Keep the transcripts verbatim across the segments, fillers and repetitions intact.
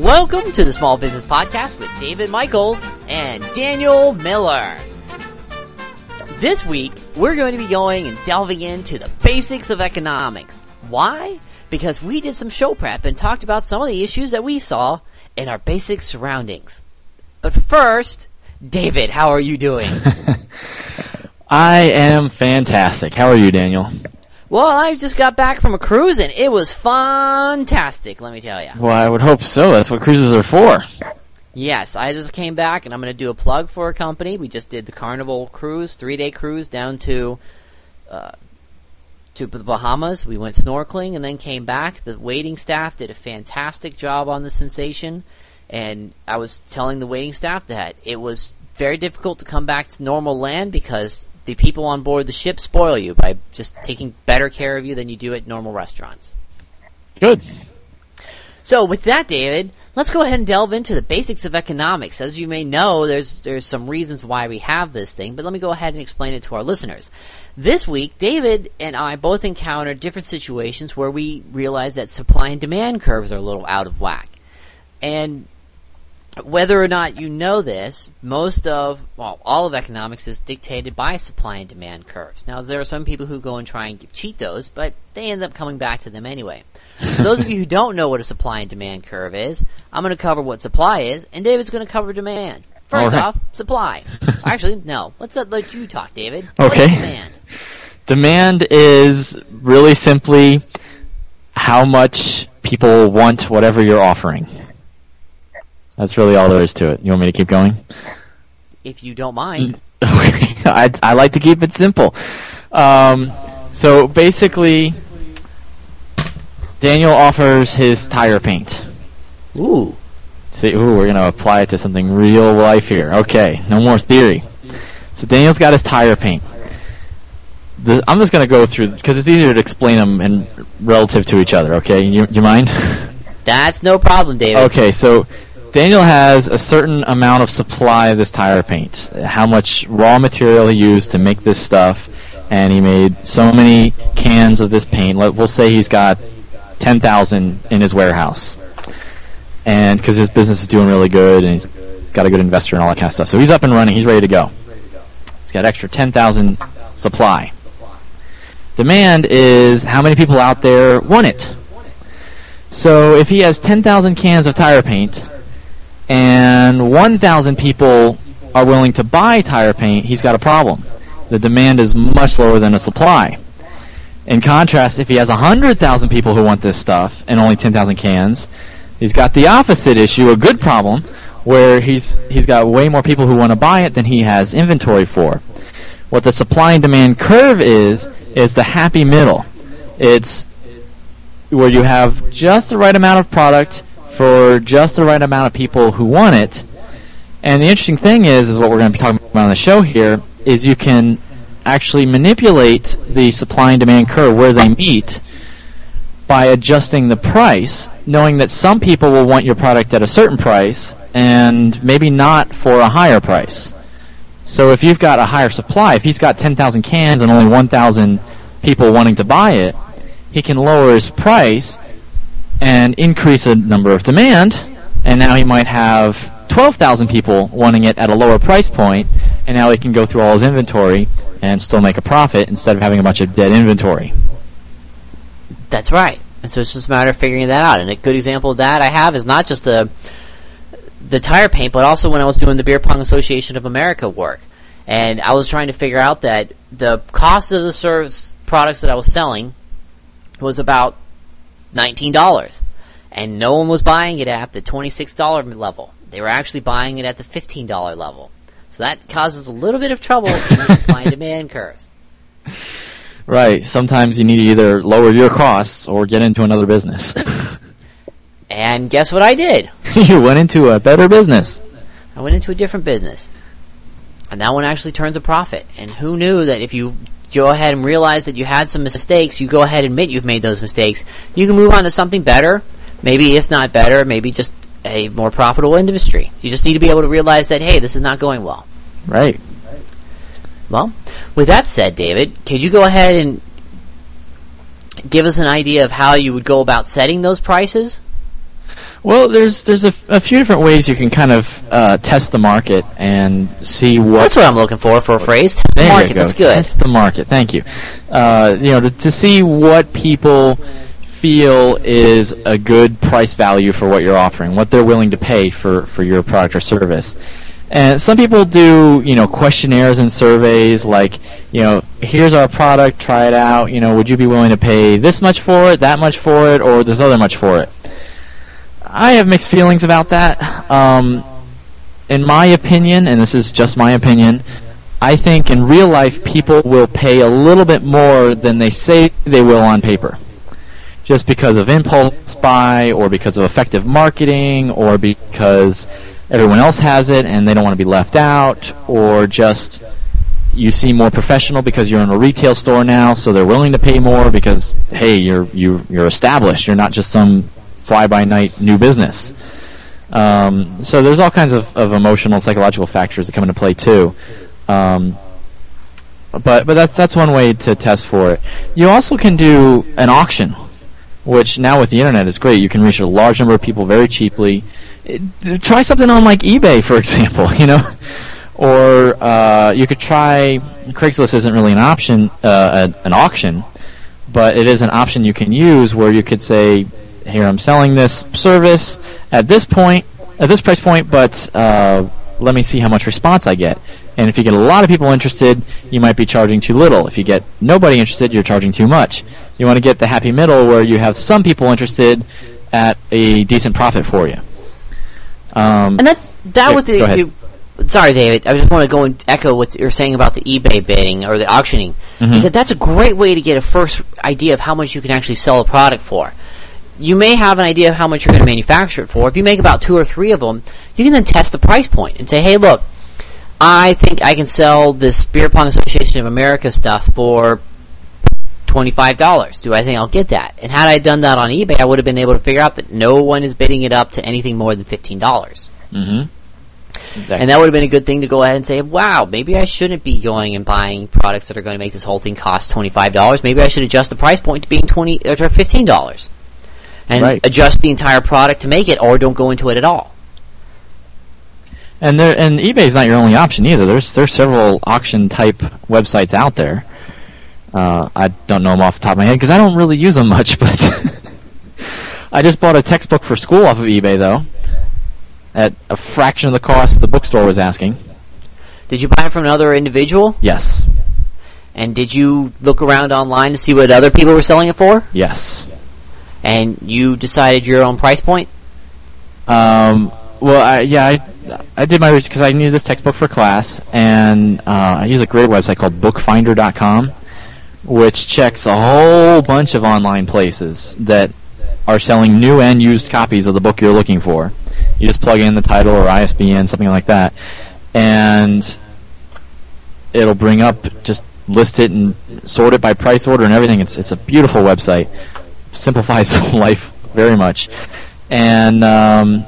Welcome to the Small Business Podcast with David Michaels and Daniel Miller. This week, we're going to be going and delving into the basics of economics. Why? Because we did some show prep and talked about some of the issues that we saw in our basic surroundings. But first, David, how are you doing? I am fantastic. How are you, Daniel? Well, I just got back from a cruise, and it was fantastic, let me tell you. Well, I would hope so. That's what cruises are for. Yes, I just came back, and I'm going to do a plug for a company. We just did the Carnival cruise, three-day cruise down to uh, to the Bahamas. We went snorkeling and then came back. The waiting staff did a fantastic job on the Sensation, and I was telling the waiting staff that it was very difficult to come back to normal land because the people on board the ship spoil you by just taking better care of you than you do at normal restaurants. Good. So with that, David, let's go ahead and delve into the basics of economics. As you may know, there's there's some reasons why we have this thing, but let me go ahead and explain it to our listeners. This week, David and I both encountered different situations where we realized that supply and demand curves are a little out of whack. And whether or not you know this, most of, well, all of economics is dictated by supply and demand curves. Now, there are some people who go and try and cheat those, but they end up coming back to them anyway. For those of you who don't know what a supply and demand curve is, I'm going to cover what supply is, and David's going to cover demand. First right. off, supply. Actually, no. Let's let, let you talk, David. Okay. What is demand? Demand is really simply how much people want whatever you're offering. That's really all there is to it. You want me to keep going? If you don't mind. I, I like to keep it simple. Um, so basically, Daniel offers his tire paint. Ooh. See, ooh, we're going to apply it to something real life here. Okay, no more theory. So Daniel's got his tire paint. The, I'm just going to go through, because it's easier to explain them in relative to each other, okay? You, you mind? That's no problem, David. Okay, so Daniel has a certain amount of supply of this tire paint, how much raw material he used to make this stuff, and he made so many cans of this paint. We'll say he's got ten thousand in his warehouse, and because his business is doing really good, and he's got a good investor and all that kind of stuff. So he's up and running. He's ready to go. He's got extra ten thousand supply. Demand is how many people out there want it. So if he has ten thousand cans of tire paint, and one thousand people are willing to buy tire paint, he's got a problem. The demand is much lower than the supply. In contrast, if he has one hundred thousand people who want this stuff and only ten thousand cans, he's got the opposite issue, a good problem, where he's he's got way more people who want to buy it than he has inventory for. What the supply and demand curve is, is the happy middle. It's where you have just the right amount of product for just the right amount of people who want it. And the interesting thing is, is what we're going to be talking about on the show here, is you can actually manipulate the supply and demand curve where they meet by adjusting the price, knowing that some people will want your product at a certain price and maybe not for a higher price. So if you've got a higher supply, if he's got ten thousand cans and only one thousand people wanting to buy it, he can lower his price and increase a number of demand, and now he might have twelve thousand people wanting it at a lower price point, and now he can go through all his inventory and still make a profit instead of having a bunch of dead inventory. That's right. And so it's just a matter of figuring that out. And a good example of that I have is not just the the tire paint, but also when I was doing the Beer Pong Association of America work. And I was trying to figure out that the cost of the service products that I was selling was about nineteen dollars. And no one was buying it at the twenty-six dollars level. They were actually buying it at the fifteen dollars level. So that causes a little bit of trouble in the supply and demand curves. Right. Sometimes you need to either lower your costs or get into another business. And guess what I did? You went into a better business. I went into a different business. And that one actually turns a profit. And who knew that if you go ahead and realize that you had some mistakes, you go ahead and admit you've made those mistakes, you can move on to something better, maybe if not better, maybe just a more profitable industry. You just need to be able to realize that, hey, this is not going well. Right. Well, with that said, David, could you go ahead and give us an idea of how you would go about setting those prices? Well, there's there's a, f- a few different ways you can kind of uh, test the market and see what. That's what I'm looking for for a phrase. Test the there market. You go. That's good. Test the market. Thank you. Uh, you know, to, to see what people feel is a good price value for what you're offering, what they're willing to pay for, for your product or service. And some people do, you know, questionnaires and surveys like, you know, here's our product, try it out. You know, would you be willing to pay this much for it, that much for it, or this other much for it? I have mixed feelings about that. Um, in my opinion, and this is just my opinion, I think in real life people will pay a little bit more than they say they will on paper. Just because of impulse buy, or because of effective marketing, or because everyone else has it and they don't want to be left out, or just you seem more professional because you're in a retail store now, so they're willing to pay more because, hey, you're you, you're established. You're not just some fly-by-night new business. Um, so there's all kinds of, of emotional, psychological factors that come into play too. Um, but but that's that's one way to test for it. You also can do an auction, which now with the internet is great. You can reach a large number of people very cheaply. It, try something on like eBay, for example, you know, or uh, you could try. Craigslist isn't really an option, uh, an auction, but it is an option you can use where you could say, here, I'm selling this service at this point, at this price point, but uh, let me see how much response I get. And if you get a lot of people interested, you might be charging too little. If you get nobody interested, you're charging too much. You want to get the happy middle where you have some people interested at a decent profit for you. Um, and that's that. Yeah, with the, go ahead. the sorry, David. I just want to go and echo what you're saying about the eBay bidding or the auctioning. Mm-hmm. Is that that's a great way to get a first idea of how much you can actually sell a product for. You may have an idea of how much you're going to manufacture it for. If you make about two or three of them, you can then test the price point and say, hey, look, I think I can sell this Beer Pong Association of America stuff for twenty-five dollars. Do I think I'll get that? And had I done that on eBay, I would have been able to figure out that no one is bidding it up to anything more than fifteen dollars. Mm-hmm. Exactly. And that would have been a good thing to go ahead and say, wow, maybe I shouldn't be going and buying products that are going to make this whole thing cost twenty-five dollars. Maybe I should adjust the price point to being twenty or fifteen dollars. And right. adjust the entire product to make it, or don't go into it at all. And there, and eBay is not your only option either. There's there's several auction type websites out there. Uh, I don't know them off the top of my head because I don't really use them much. But I just bought a textbook for school off of eBay though, at a fraction of the cost the bookstore was asking. Did you buy it from another individual? Yes. And did you look around online to see what other people were selling it for? Yes. And you decided your own price point? Um, well, I, yeah, I, I did my research because I needed this textbook for class, and uh, I use a great website called bookfinder dot com, which checks a whole bunch of online places that are selling new and used copies of the book you're looking for. You just plug in the title or I S B N, something like that, and it'll bring up, just list it and sort it by price order and everything. It's it's a beautiful website. Simplifies life very much. And um,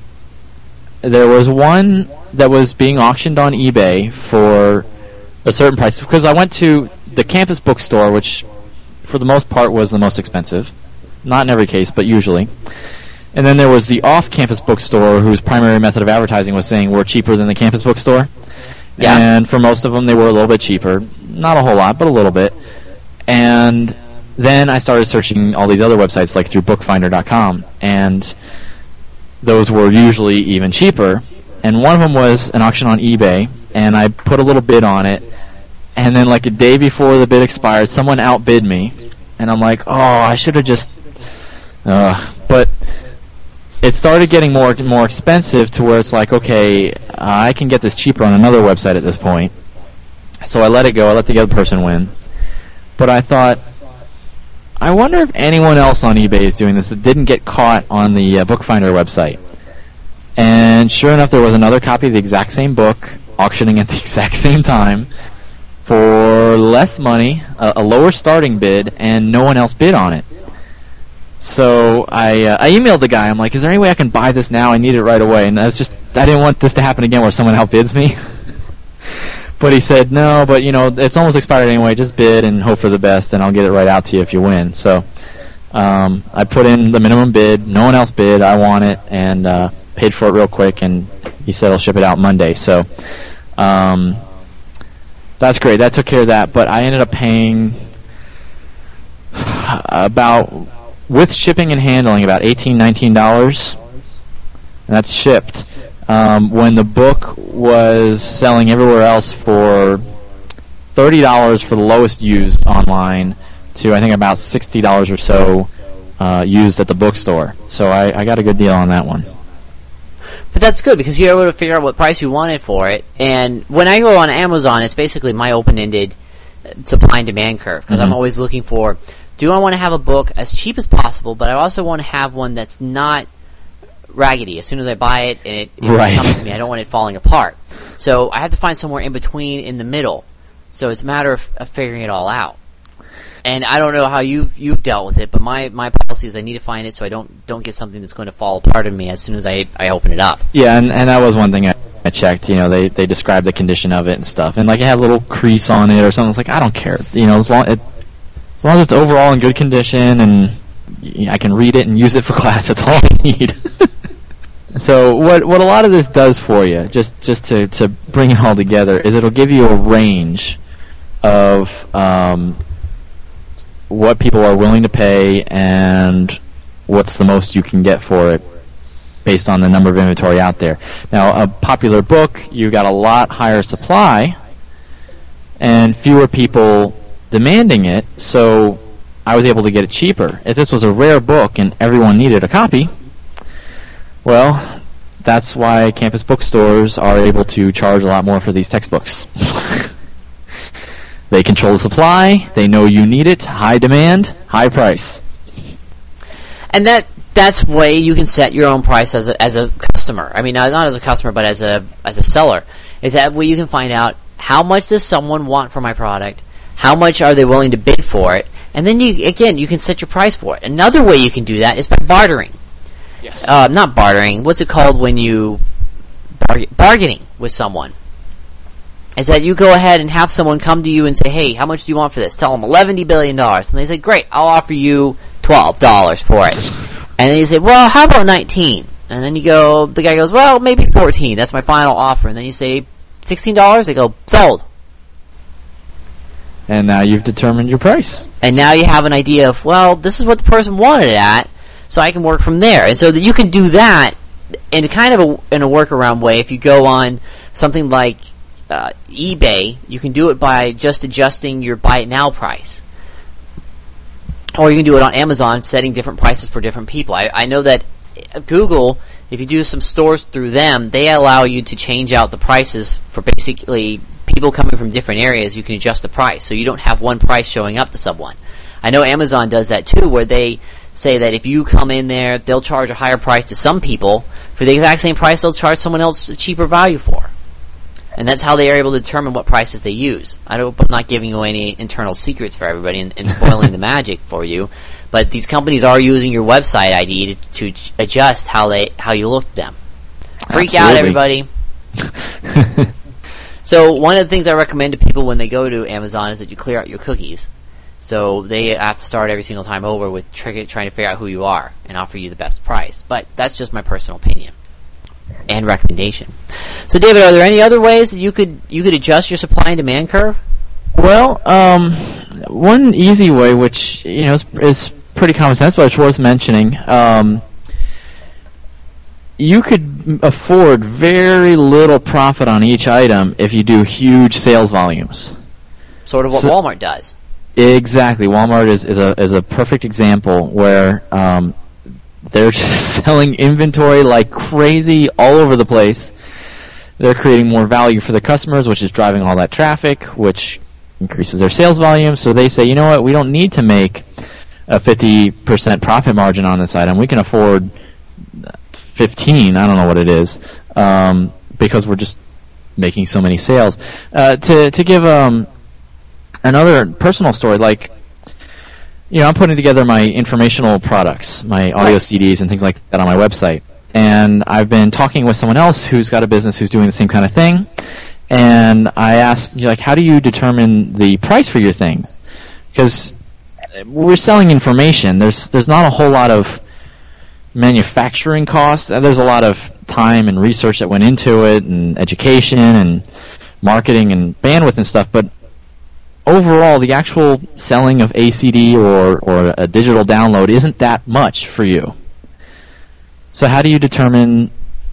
there was one that was being auctioned on eBay for a certain price, because I went to the campus bookstore, which for the most part was the most expensive. Not in every case, but usually. And then there was the off-campus bookstore, whose primary method of advertising was saying we're cheaper than the campus bookstore. Yeah. And for most of them, they were a little bit cheaper. Not a whole lot, but a little bit. And then I started searching all these other websites, like through bookfinder dot com, and those were usually even cheaper. And one of them was an auction on eBay, and I put a little bid on it, and then like a day before the bid expired, someone outbid me, and I'm like, oh, I should have just... Uh, but it started getting more more expensive to where it's like, okay, uh, I can get this cheaper on another website at this point. So I let it go. I let the other person win. But I thought, I wonder if anyone else on eBay is doing this that didn't get caught on the uh, Bookfinder website. And sure enough, there was another copy of the exact same book auctioning at the exact same time for less money, a, a lower starting bid, and no one else bid on it. So I uh, I emailed the guy. I'm like, is there any way I can buy this now? I need it right away. And I was just, I didn't want this to happen again where someone outbids me. But he said, no, but you know, it's almost expired anyway. Just bid and hope for the best, and I'll get it right out to you if you win. So Um, I put in the minimum bid. No one else bid. I want it, and uh, paid for it real quick. And he said he'll ship it out Monday. So um, that's great. That took care of that. But I ended up paying about, with shipping and handling, about eighteen dollars, nineteen dollars. And that's shipped. Um, when the book was selling everywhere else for thirty dollars for the lowest used online to, I think, about sixty dollars or so uh, used at the bookstore. So I, I got a good deal on that one. But that's good, because you're able to figure out what price you wanted for it. And when I go on Amazon, it's basically my open-ended supply and demand curve, because mm-hmm. I'm always looking for, do I want to have a book as cheap as possible, but I also want to have one that's not raggedy. As soon as I buy it and it, it right. comes to me, I don't want it falling apart. So I have to find somewhere in between, in the middle. So it's a matter of, of figuring it all out. And I don't know how you've you've dealt with it, but my, my policy is I need to find it so I don't don't get something that's going to fall apart on me as soon as I, I open it up. Yeah, and, and that was one thing I, I checked. You know, they they described the condition of it and stuff, and like it had a little crease on it or something. It's like, I don't care. You know, as long it, as long as it's overall in good condition and I can read it and use it for class, that's all I need. So what what a lot of this does for you, just just to, to bring it all together, is it'll give you a range of um, what people are willing to pay and what's the most you can get for it based on the number of inventory out there. Now, a popular book, you got a lot higher supply and fewer people demanding it, so I was able to get it cheaper. If this was a rare book and everyone needed a copy, well, that's why campus bookstores are able to charge a lot more for these textbooks. They control the supply. They know you need it. High demand, high price. And that that's way you can set your own price as a, as a customer. I mean, not, not as a customer, but as a as a seller. Is that way you can find out how much does someone want for my product, how much are they willing to bid for it, and then you again you can set your price for it. Another way you can do that is by bartering. Yes. Uh, not bartering. What's it called when you bar- bargaining with someone? Is that you go ahead and have someone come to you and say, hey, how much do you want for this? Tell them eleven billion dollars. And they say, great, I'll offer you twelve dollars for it. And then you say, well, how about nineteen? And then you go, the guy goes, well, maybe fourteen. That's my final offer. And then you say, sixteen dollars? They go, sold. And now you've determined your price. And now you have an idea of, well, this is what the person wanted it at, so I can work from there. And so that you can do that in kind of a, in a workaround way. If you go on something like Uh, eBay, you can do it by just adjusting your buy it now price, or you can do it on Amazon, setting different prices for different people. I, I know that Google, if you do some stores through them, they allow you to change out the prices for basically people coming from different areas. You can adjust the price, so you don't have one price showing up to someone. I know Amazon does that too, where they say that if you come in there, they'll charge a higher price to some people for the exact same price they'll charge someone else a cheaper value for. And that's how they are able to determine what prices they use. I hope I'm not giving away any internal secrets for everybody and, and spoiling the magic for you. But these companies are using your website I D to, to adjust how they how you look at them. Freak Absolutely. out, everybody. So one of the things I recommend to people when they go to Amazon is that you clear out your cookies. So they have to start every single time over with tr- trying to figure out who you are and offer you the best price. But that's just my personal opinion and recommendation. So, David, are there any other ways that you could you could adjust your supply and demand curve? Well, um, one easy way, which you know is, is pretty common sense, but it's worth mentioning. Um, you could afford very little profit on each item if you do huge sales volumes. Sort of what so, Walmart does. Exactly. Walmart is, is a is a perfect example where um, they're just selling inventory like crazy all over the place. They're creating more value for the customers, which is driving all that traffic, which increases their sales volume. So they say, you know what, we don't need to make a fifty percent profit margin on this item. We can afford fifteen, I don't know what it is, um, because we're just making so many sales. Uh, to to give um, another personal story, like, you know, I'm putting together my informational products, my audio C Ds and things like that on my website. And I've been talking with someone else who's got a business who's doing the same kind of thing. And I asked, like, how do you determine the price for your things? Because we're selling information. There's there's not a whole lot of manufacturing costs. There's a lot of time and research that went into it, and education and marketing and bandwidth and stuff. But overall, the actual selling of A C D or or a digital download isn't that much for you. So how do you determine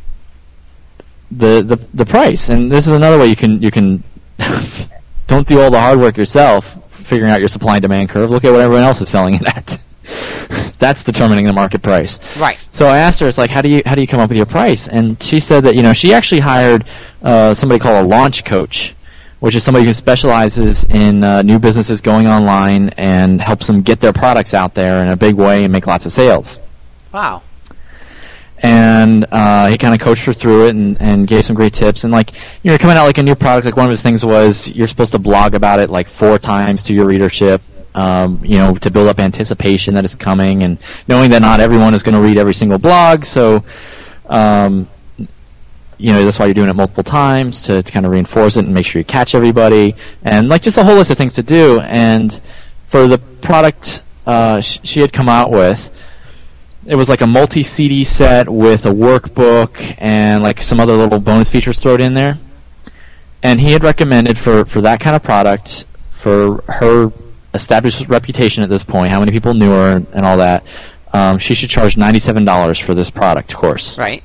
the the the price? And this is another way you can you can don't do all the hard work yourself, figuring out your supply and demand curve. Look at what everyone else is selling it at. That's determining the market price. Right. So I asked her, it's like, how do you how do you come up with your price? And she said that, you know, she actually hired uh, somebody called a launch coach, which is somebody who specializes in uh, new businesses going online and helps them get their products out there in a big way and make lots of sales. Wow. And uh, he kind of coached her through it and, and gave some great tips. And, like, you know, coming out like a new product, like one of his things was you're supposed to blog about it like four times to your readership, um, you know, to build up anticipation that it's coming, and knowing that not everyone is going to read every single blog. So, um, you know, that's why you're doing it multiple times to, to kind of reinforce it and make sure you catch everybody. And, like, just a whole list of things to do. And for the product uh, sh- she had come out with, it was like a multi-C D set with a workbook and like some other little bonus features thrown in there. And he had recommended for, for that kind of product, for her established reputation at this point, how many people knew her and, and all that, um, she should charge ninety-seven dollars for this product course. Right.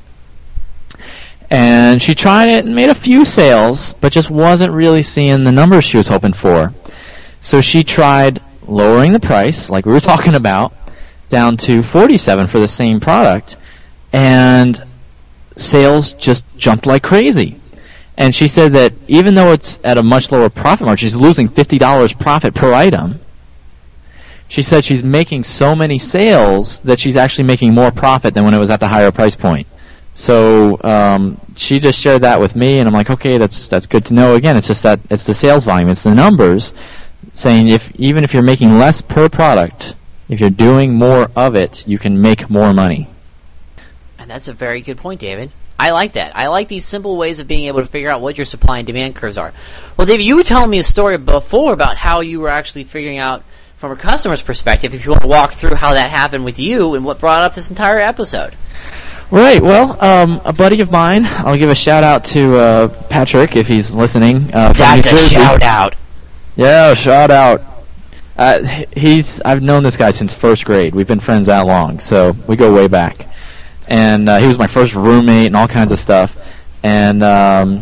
And she tried it and made a few sales, but just wasn't really seeing the numbers she was hoping for. So she tried lowering the price, like we were talking about, down to forty-seven dollars for the same product, and sales just jumped like crazy. And she said that even though it's at a much lower profit margin, she's losing fifty dollars profit per item. She said she's making so many sales that she's actually making more profit than when it was at the higher price point. So um, she just shared that with me, and I'm like, okay, that's that's good to know. Again, it's just that it's the sales volume, it's the numbers, saying if even if you're making less per product, if you're doing more of it, you can make more money. And that's a very good point, David. I like that. I like these simple ways of being able to figure out what your supply and demand curves are. Well, David, you were telling me a story before about how you were actually figuring out from a customer's perspective, if you want to walk through how that happened with you and what brought up this entire episode. Right. Well, um, a buddy of mine, I'll give a shout out to uh, Patrick if he's listening. Uh, from That's New Jersey. a shout out. Yeah, shout out. Uh, he's I've known this guy since first grade. We've been friends that long, so we go way back. And uh, he was my first roommate and all kinds of stuff. And um,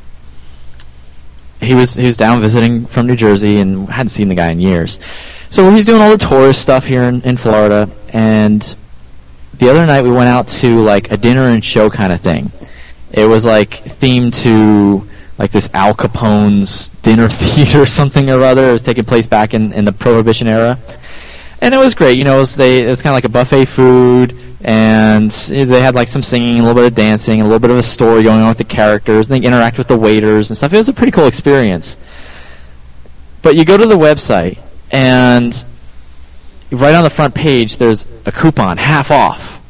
he was he was down visiting from New Jersey and hadn't seen the guy in years. So he's doing all the tourist stuff here in, in Florida. And the other night we went out to like a dinner and show kind of thing. It was like themed to like this Al Capone's dinner theater or something or other. It was taking place back in, in the Prohibition era. And it was great. You know, it was, they, it was kind of like a buffet food, and they had like some singing, a little bit of dancing, a little bit of a story going on with the characters, and they interact with the waiters and stuff. It was a pretty cool experience. But you go to the website, and right on the front page, there's a coupon, half off,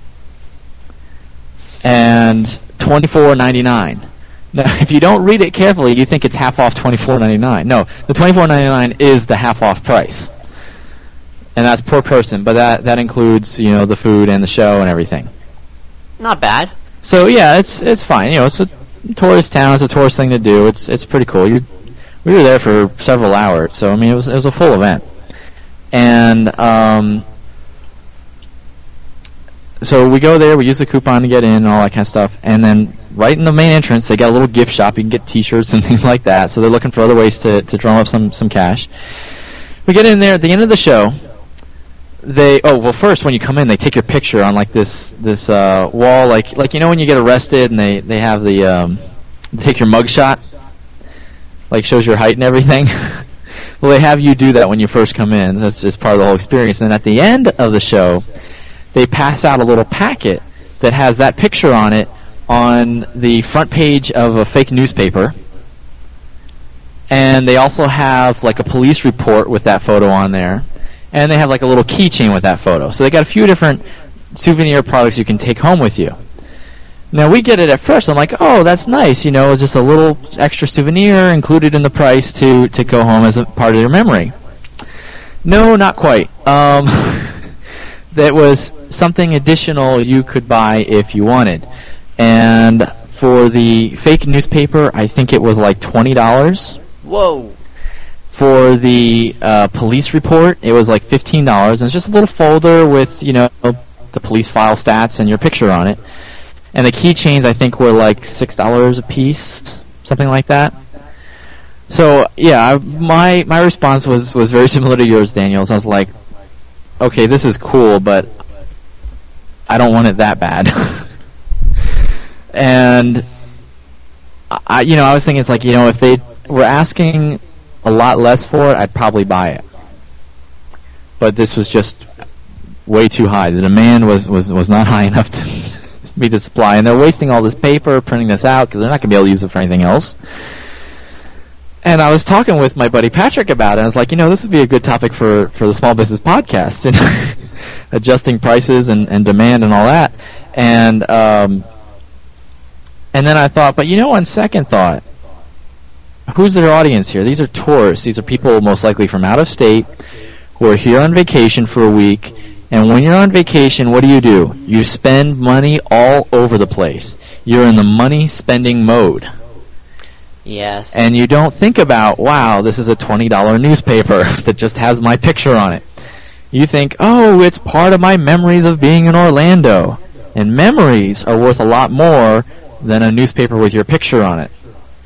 and twenty-four ninety-nine. Now, if you don't read it carefully, you think it's half off twenty-four ninety-nine. No, the twenty-four ninety-nine is the half off price, and that's per person. But that that includes, you know, the food and the show and everything. Not bad. So yeah, it's it's fine. You know, it's a tourist town. It's a tourist thing to do. It's it's pretty cool. You, we were there for several hours, so I mean, it was it was a full event, and um. So we go there, we use the coupon to get in and all that kind of stuff, and then right in the main entrance, they got a little gift shop. You can get T-shirts and things like that, so they're looking for other ways to, to drum up some, some cash. We get in there at the end of the show. They oh well first when you come in, they take your picture on like this this uh, wall, like like you know when you get arrested and they, they have the um, they take your mug shot, like shows your height and everything. Well, they have you do that when you first come in. So that's just part of the whole experience. And then at the end of the show, they pass out a little packet that has that picture on it on the front page of a fake newspaper. And they also have like a police report with that photo on there. And they have like a little keychain with that photo. So they got a few different souvenir products you can take home with you. Now we get it at first. I'm like, oh, that's nice. You know, just a little extra souvenir included in the price to, to go home as a part of your memory. No, not quite. Um, that was something additional you could buy if you wanted. And for the fake newspaper, I think it was like twenty dollars. Whoa. For the uh, police report, it was like fifteen dollars. And it's just a little folder with, you know, the police file stats and your picture on it. And the keychains, I think, were like six dollars a piece, something like that. So, yeah, my my response was, was very similar to yours, Daniel. So I was like, okay, this is cool, but I don't want it that bad. And, I, you know, I was thinking, it's like, you know, if they were asking a lot less for it, I'd probably buy it. But this was just way too high. The demand was, was, was not high enough to meet the supply. And they're wasting all this paper printing this out because they're not going to be able to use it for anything else. And I was talking with my buddy Patrick about it, and I was like, you know, this would be a good topic for, for the Small Business Podcast, and adjusting prices and, and demand and all that. And um, and then I thought, but you know, on second thought, who's their audience here? These are tourists. These are people most likely from out of state who are here on vacation for a week. And when you're on vacation, what do you do? You spend money all over the place. You're in the money spending mode. Yes. And you don't think about, wow, this is a twenty dollars newspaper that just has my picture on it. You think, oh, it's part of my memories of being in Orlando. And memories are worth a lot more than a newspaper with your picture on it.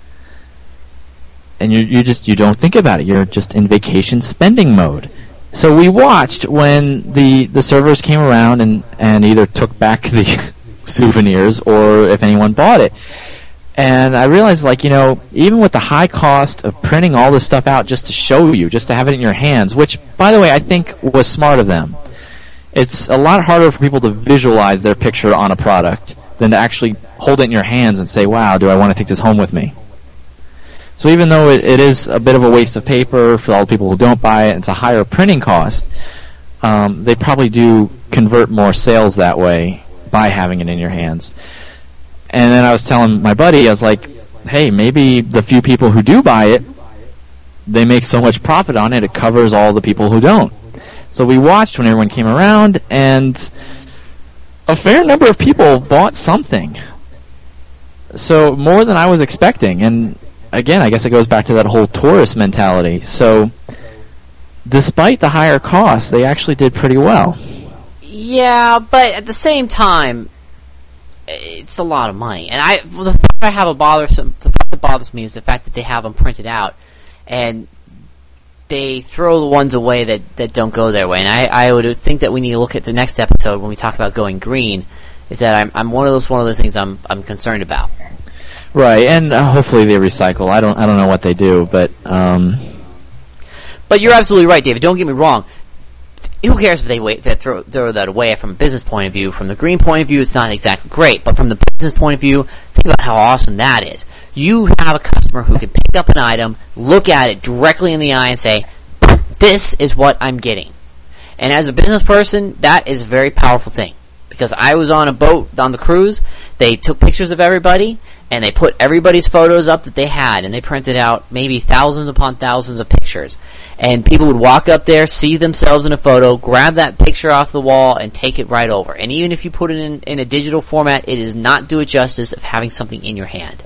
And you you just you don't think about it. You're just in vacation spending mode. So we watched when the, the servers came around and, and either took back the souvenirs or if anyone bought it. And I realized, like, you know, even with the high cost of printing all this stuff out just to show you, just to have it in your hands, which, by the way, I think was smart of them. It's a lot harder for people to visualize their picture on a product than to actually hold it in your hands and say, wow, do I want to take this home with me? So even though it, it is a bit of a waste of paper for all the people who don't buy it, it's a higher printing cost, um, they probably do convert more sales that way by having it in your hands. And then I was telling my buddy, I was like, hey, maybe the few people who do buy it, they make so much profit on it, it covers all the people who don't. So we watched when everyone came around, and a fair number of people bought something. So more than I was expecting. And again, I guess it goes back to that whole tourist mentality. So despite the higher costs, they actually did pretty well. Yeah, but at the same time, it's a lot of money, and I well, the part I have a bothersome the part that bothers me is the fact that they have them printed out, and they throw the ones away that, that don't go their way. And I, I would think that we need to look at the next episode when we talk about going green. Is that I'm I'm one of those one of the things I'm I'm concerned about. Right, and uh, hopefully they recycle. I don't I don't know what they do, but um. But you're absolutely right, David. Don't get me wrong. Who cares if they wait, they throw, throw that away from a business point of view? From the green point of view, it's not exactly great. But from the business point of view, think about how awesome that is. You have a customer who can pick up an item, look at it directly in the eye, and say, this is what I'm getting. And as a business person, that is a very powerful thing. Because I was on a boat on the cruise, they took pictures of everybody, and they put everybody's photos up that they had, and they printed out maybe thousands upon thousands of pictures. And people would walk up there, see themselves in a photo, grab that picture off the wall, and take it right over. And even if you put it in, in a digital format, it does not do it justice of having something in your hand.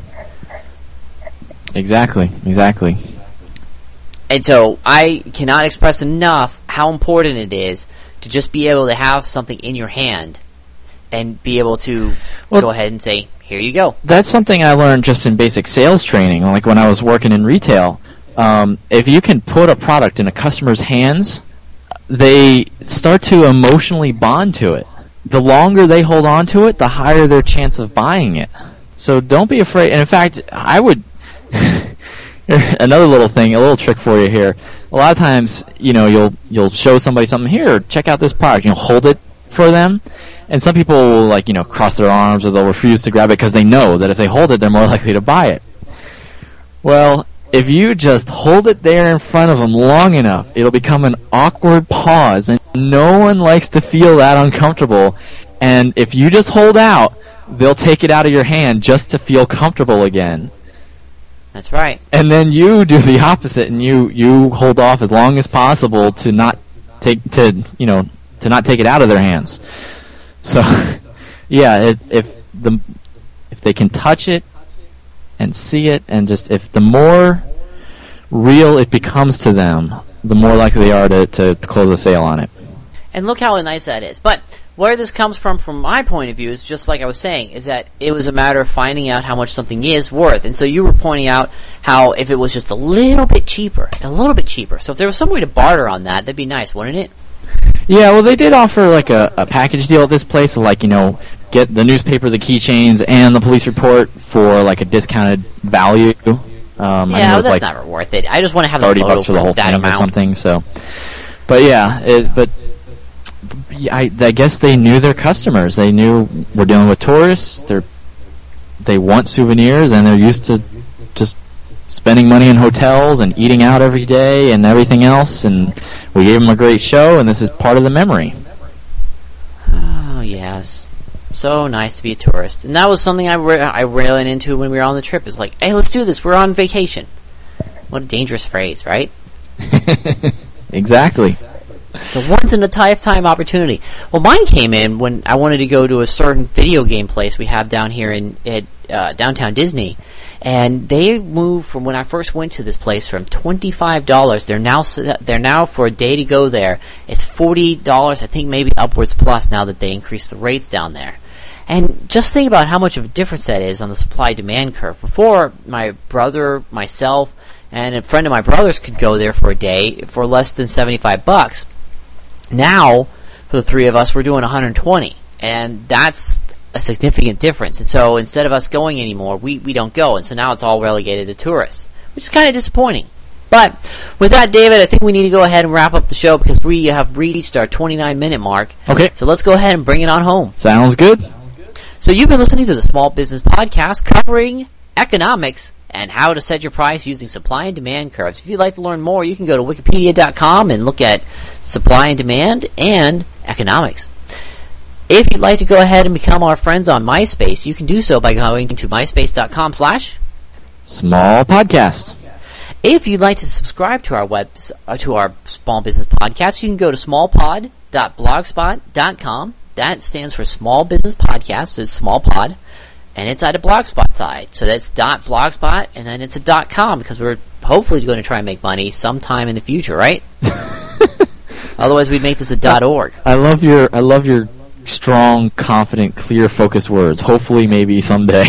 Exactly, exactly. And so I cannot express enough how important it is to just be able to have something in your hand and be able to well, go ahead and say, here you go. That's something I learned just in basic sales training, like when I was working in retail. Um, if you can put a product in a customer's hands, they start to emotionally bond to it. The longer they hold on to it, the higher their chance of buying it. So don't be afraid. And in fact, I would... another little thing, a little trick for you here. A lot of times, you know, you'll you'll show somebody something, here, check out this product. You'll hold it for them. And some people will, like, you know, cross their arms or they'll refuse to grab it because they know that if they hold it, they're more likely to buy it. Well, if you just hold it there in front of them long enough, it'll become an awkward pause, and no one likes to feel that uncomfortable. And if you just hold out, they'll take it out of your hand just to feel comfortable again. That's right. And then you do the opposite, and you, you hold off as long as possible to not take to you know to not take it out of their hands. So, yeah, it, if the if they can touch it and see it, and just if the more real it becomes to them, the more likely they are to, to, to close a sale on it. And look how nice that is. But where this comes from, from my point of view, is just like I was saying, is that it was a matter of finding out how much something is worth. And so you were pointing out how if it was just a little bit cheaper, a little bit cheaper. So if there was some way to barter on that, that'd be nice, wouldn't it? Yeah, well, they did offer like a, a package deal at this place, like, you know, get the newspaper, the keychains, and the police report for like a discounted value. Um, yeah, I well, was that's like not worth it. I just want to have thirty the photo bucks for the whole that thing amount. or something. So, but yeah, it, but yeah, I, I guess they knew their customers. They knew we're dealing with tourists. They're they want souvenirs, and they're used to just spending money in hotels and eating out every day and everything else. And we gave them a great show, and this is part of the memory. Oh yes, so nice to be a tourist. And that was something I re- I ran into when we were on the trip. It's like, hey, let's do this. We're on vacation. What a dangerous phrase, right? Exactly. The once in a lifetime opportunity. Well, mine came in when I wanted to go to a certain video game place we have down here in at uh, downtown Disney, and they moved from when I first went to this place from twenty-five dollars. They're now they're now for a day to go there. It's forty dollars, I think, maybe upwards plus now that they increased the rates down there. And just think about how much of a difference that is on the supply-demand curve. Before, my brother, myself, and a friend of my brother's could go there for a day for less than seventy-five bucks. Now, for the three of us, we're doing one hundred twenty, and that's a significant difference. And so instead of us going anymore, we, we don't go, and so now it's all relegated to tourists, which is kind of disappointing. But with that, David, I think we need to go ahead and wrap up the show because we have reached our twenty-nine minute mark. Okay. So let's go ahead and bring it on home. Sounds good. So you've been listening to the Small Business Podcast covering economics and how to set your price using supply and demand curves. If you'd like to learn more, you can go to wikipedia dot com and look at supply and demand and economics. If you'd like to go ahead and become our friends on MySpace, you can do so by going to myspace dot com slash small podcast. If you'd like to subscribe to our web uh, to our Small Business Podcast, you can go to small pod dot blogspot dot com. That stands for Small Business Podcast. So it's small pod. And it's at a Blogspot site. So that's .blogspot, and then it's a .com, because we're hopefully going to try and make money sometime in the future, right? Otherwise, we'd make this a .org. I love your I love your strong, confident, clear, focused words. Hopefully, maybe someday.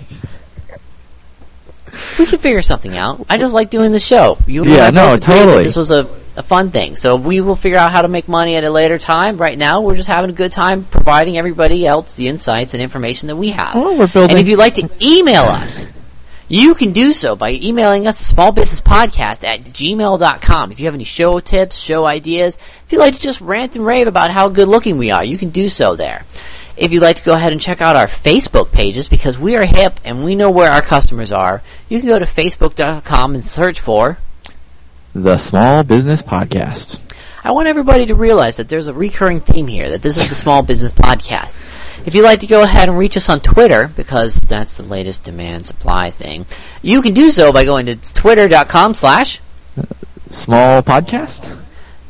We can figure something out. I just like doing the show. You and yeah, I no, both agreed that totally. This was a, a fun thing. So we will figure out how to make money at a later time. Right now, we're just having a good time providing everybody else the insights and information that we have. Well, we're building. And if you'd like to email us, you can do so by emailing us at smallbusinesspodcast at gmail dot com. If you have any show tips, show ideas, if you'd like to just rant and rave about how good looking we are, you can do so there. If you'd like to go ahead and check out our Facebook pages, because we are hip and we know where our customers are, you can go to facebook dot com and search for The Small Business Podcast. I want everybody to realize that there's a recurring theme here, that this is the Small Business Podcast. If you'd like to go ahead and reach us on Twitter, because that's the latest demand-supply thing, you can do so by going to twitter dot com slash Small Podcast?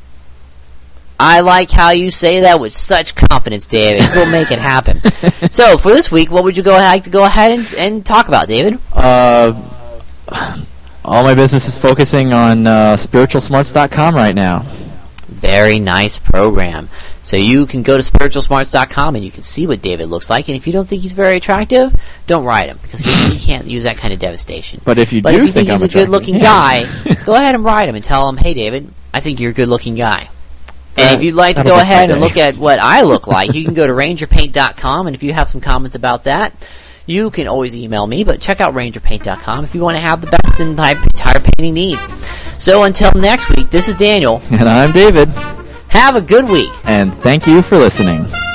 I like how you say that with such confidence, David. We'll make it happen. So, for this week, what would you go like to go ahead and, and talk about, David? Uh, all my business is focusing on uh, spiritual smarts dot com right now. Very nice program. So you can go to spiritual smarts dot com and you can see what David looks like. And if you don't think he's very attractive, don't write him, because he, he can't use that kind of devastation. But if you but do if you think, think he's I'm a good-looking yeah. guy, go ahead and write him and tell him, hey, David, I think you're a good-looking guy. And if you'd like to That'll go make my ahead and day. look at what I look like, you can go to ranger paint dot com, and if you have some comments about that, you can always email me, but check out ranger paint dot com if you want to have the best in tire painting needs. So until next week, this is Daniel. And I'm David. Have a good week. And thank you for listening.